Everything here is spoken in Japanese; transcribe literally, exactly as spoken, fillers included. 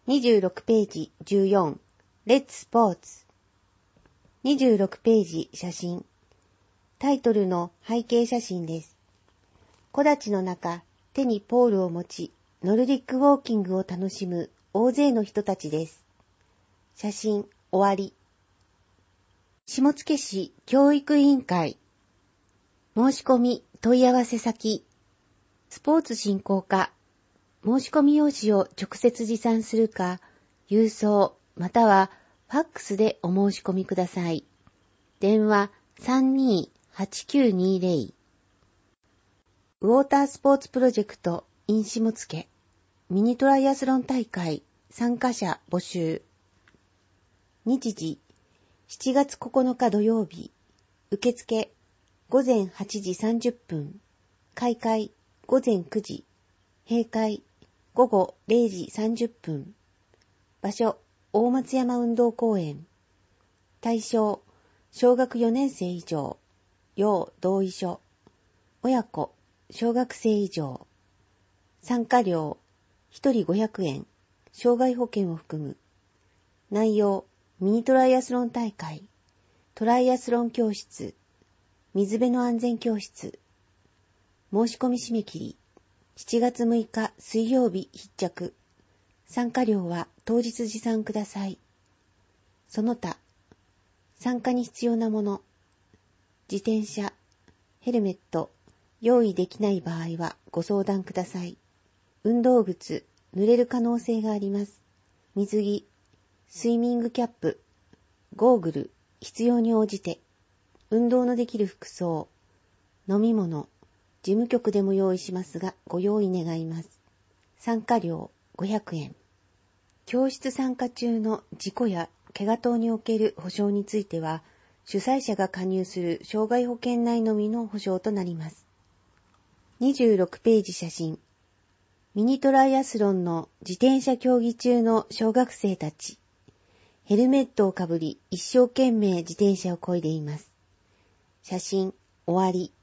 にじゅうろくページじゅうよん、レッツスポーツ。にじゅうろくページ写真。タイトルの背景写真です。木立の中、手にポールを持ち、ノルディックウォーキングを楽しむ大勢の人たちです。写真終わり。下野市教育委員会。申し込み問い合わせ先。スポーツ振興課。申し込み用紙を直接持参するか、郵送またはファックスでお申し込みください。電話 さんにーはちきゅうにーぜろ。ウォータースポーツプロジェクト in 下野ミニトライアスロン大会参加者募集。日時しちがつここのか土曜日。受付ごぜんはちじさんじゅっぷん。開会ごぜんくじ。閉会ごごれいじさんじゅっぷん。場所大松山運動公園。対象小学よねん生以上。要同意書。親子小学生以上。参加料ひとりごひゃくえん。障害保険を含む。内容ミニトライアスロン大会。トライアスロン教室。水辺の安全教室。申し込み締め切りしちがつむいか水曜日必着。参加料は当日持参ください。その他、参加に必要なもの、自転車、ヘルメット、用意できない場合はご相談ください。運動靴、濡れる可能性があります。水着、スイミングキャップ、ゴーグル、必要に応じて、運動のできる服装、飲み物、事務局でも用意しますがご用意願います。参加料ごひゃくえん。教室参加中の事故や怪我等における保障については、主催者が加入する障害保険内のみの保障となります。にじゅうろくページ写真。ミニトライアスロンの自転車競技中の小学生たち。ヘルメットをかぶり一生懸命自転車を漕いでいます。写真終わり。